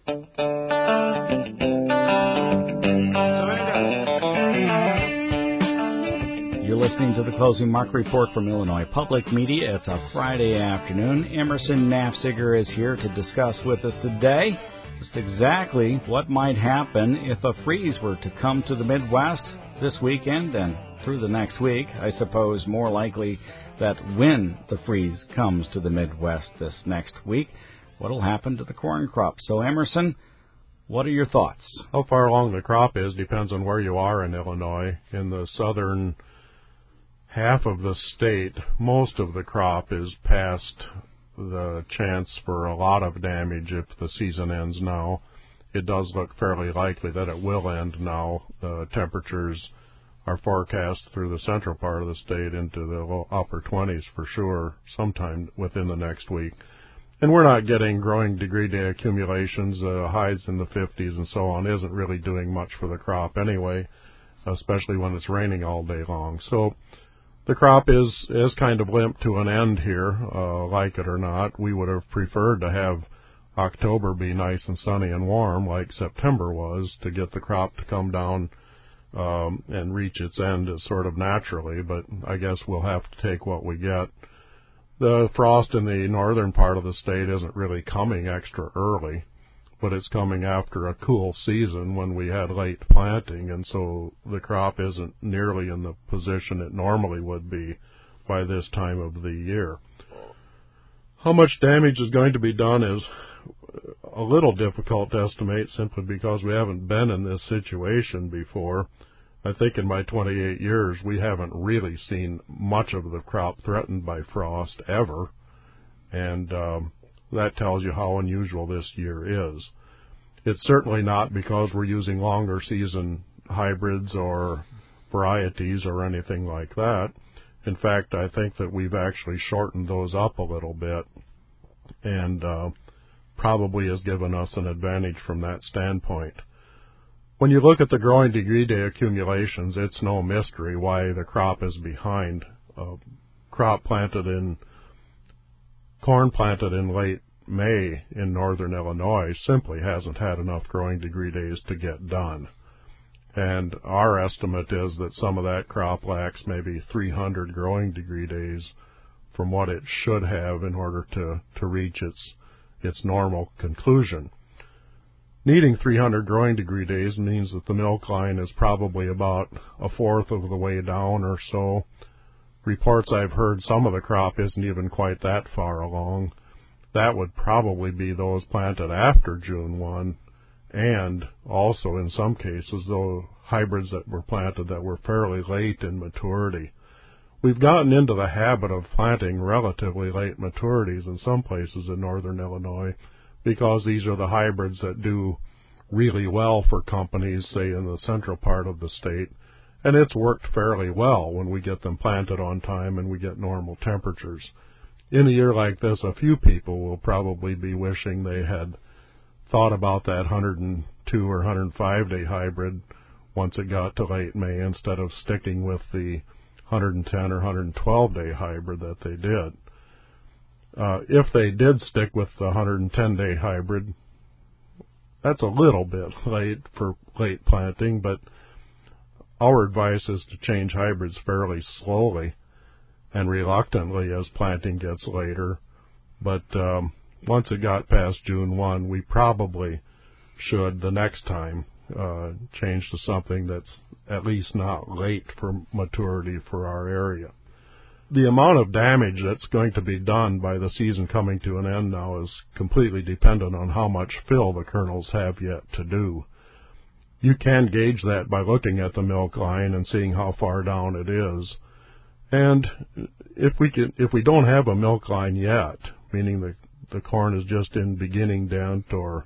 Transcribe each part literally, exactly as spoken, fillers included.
You're listening to the Closing Mark Report from Illinois Public Media. It's a Friday afternoon. Emerson Nafziger is here to discuss with us today just exactly what might happen if a freeze were to come to the Midwest this weekend and through the next week. I suppose more likely that when the freeze comes to the Midwest this next week, what will happen to the corn crop? So, Emerson, what are your thoughts? How far along the crop is depends on where you are in Illinois. In the southern half of the state, most of the crop is past the chance for a lot of damage if the season ends now. It does look fairly likely that it will end now. Uh, temperatures are forecast through the central part of the state into the low, upper twenties for sure sometime within the next week. And we're not getting growing degree day accumulations. Uh, highs in the fifties and so on isn't really doing much for the crop anyway, especially when it's raining all day long. So the crop is, is kind of limp to an end here, uh, like it or not. We would have preferred to have October be nice and sunny and warm like September was to get the crop to come down um, and reach its end sort of naturally, but I guess we'll have to take what we get. The frost in the northern part of the state isn't really coming extra early, but it's coming after a cool season when we had late planting, and so the crop isn't nearly in the position it normally would be by this time of the year. How much damage is going to be done is a little difficult to estimate simply because we haven't been in this situation before. I think in my twenty-eight years we haven't really seen much of the crop threatened by frost ever, and um, that tells you how unusual this year is. It's certainly not because we're using longer season hybrids or varieties or anything like that. In fact, I think that we've actually shortened those up a little bit, and uh, probably has given us an advantage from that standpoint. When you look at the growing degree day accumulations, it's no mystery why the crop is behind. Uh, crop planted in, corn planted in late May in northern Illinois simply hasn't had enough growing degree days to get done. And our estimate is that some of that crop lacks maybe three hundred growing degree days from what it should have in order to, to reach its, its normal conclusion. Needing three hundred growing degree days means that the milk line is probably about a fourth of the way down or so. Reports I've heard some of the crop isn't even quite that far along. That would probably be those planted after June first, and also in some cases those hybrids that were planted that were fairly late in maturity. We've gotten into the habit of planting relatively late maturities in some places in northern Illinois because these are the hybrids that do really well for companies, say in the central part of the state, and it's worked fairly well when we get them planted on time and we get normal temperatures. In a year like this, a few people will probably be wishing they had thought about that one hundred two or one hundred five day hybrid once it got to late May instead of sticking with the one hundred ten or one hundred twelve day hybrid that they did. Uh, if they did stick with the one hundred ten day hybrid, that's a little bit late for late planting, but our advice is to change hybrids fairly slowly and reluctantly as planting gets later. But um, once it got past June first, we probably should, the next time, uh, change to something that's at least not late for maturity for our area. The amount of damage that's going to be done by the season coming to an end now is completely dependent on how much fill the kernels have yet to do. You can gauge that by looking at the milk line and seeing how far down it is. And if we can, if we don't have a milk line yet, meaning the the corn is just in beginning dent, or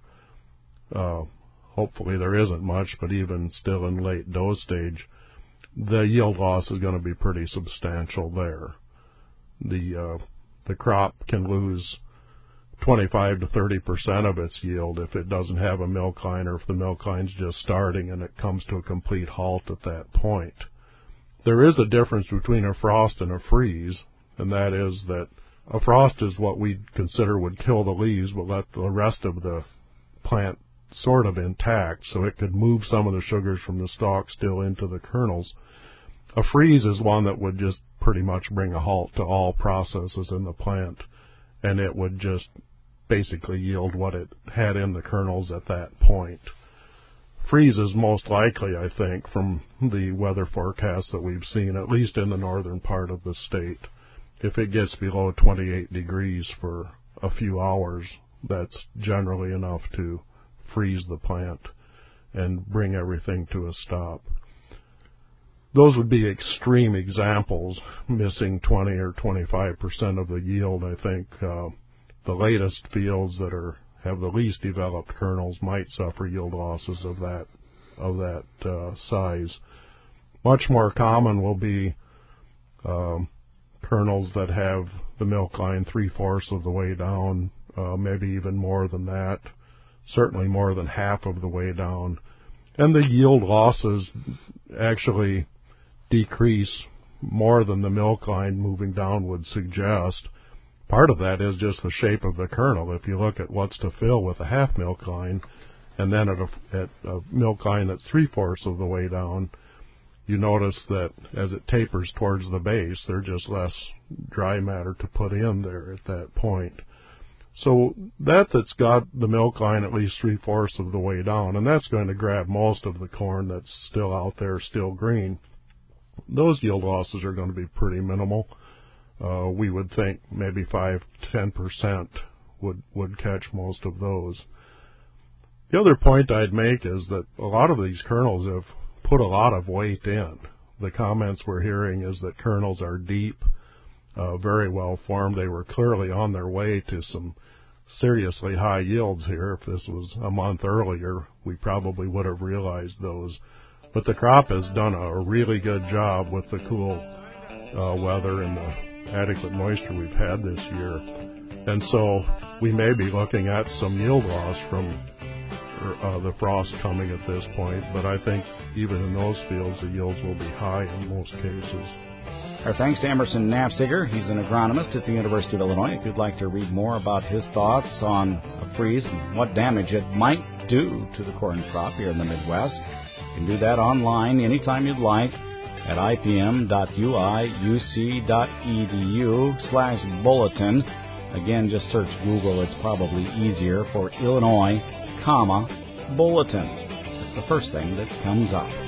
uh, hopefully there isn't much, but even still in late dough stage, the yield loss is going to be pretty substantial there. The uh, the crop can lose twenty-five to thirty percent of its yield if it doesn't have a milk line, or if the milk line's just starting and it comes to a complete halt at that point. There is a difference between a frost and a freeze, and that is that a frost is what we consider would kill the leaves but let the rest of the plant sort of intact, so it could move some of the sugars from the stalk still into the kernels. A freeze is one that would just pretty much bring a halt to all processes in the plant, and it would just basically yield what it had in the kernels at that point. Freeze is most likely, I think, from the weather forecasts that we've seen, at least in the northern part of the state. If it gets below twenty-eight degrees for a few hours, that's generally enough to freeze the plant and bring everything to a stop. Those would be extreme examples, missing twenty or twenty-five percent of the yield. I think uh, the latest fields that are have the least developed kernels might suffer yield losses of that of that uh, size. Much more common will be um, kernels that have the milk line three-fourths of the way down, uh, maybe even more than that, certainly more than half of the way down. And the yield losses actually decrease more than the milk line moving down would suggest. Part of that is just the shape of the kernel. If you look at what's to fill with a half milk line, and then at a, at a milk line that's three-fourths of the way down, you notice that as it tapers towards the base, there's just less dry matter to put in there at that point. So that that's got the milk line at least three-fourths of the way down, and that's going to grab most of the corn that's still out there, still green. Those yield losses are going to be pretty minimal. Uh, we would think maybe five to ten percent would, would catch most of those. The other point I'd make is that a lot of these kernels have put a lot of weight in. The comments we're hearing is that kernels are deep, uh, very well formed. They were clearly on their way to some seriously high yields here. If this was a month earlier, we probably would have realized those. But the crop has done a really good job with the cool uh, weather and the adequate moisture we've had this year. And so we may be looking at some yield loss from uh, the frost coming at this point, but I think even in those fields the yields will be high in most cases. Our thanks to Emerson Nafziger. He's an agronomist at the University of Illinois. If you'd like to read more about his thoughts on a freeze and what damage it might do to the corn crop here in the Midwest, you can do that online anytime you'd like at ipm.uiuc.edu slash bulletin. Again, just search Google. It's probably easier for Illinois, comma, bulletin. That's the first thing that comes up.